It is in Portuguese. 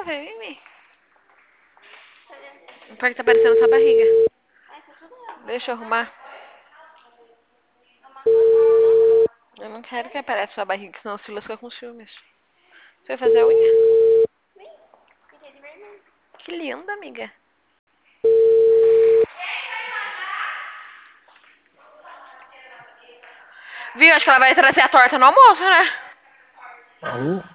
veio em mim. Porque tá parecendo sua barriga. Deixa eu arrumar. Eu não quero que apareça sua barriga, senão o Silas fica com ciúmes. Você vai fazer a unha? Que linda, amiga. Viu? Acho que ela vai trazer a torta no almoço, né?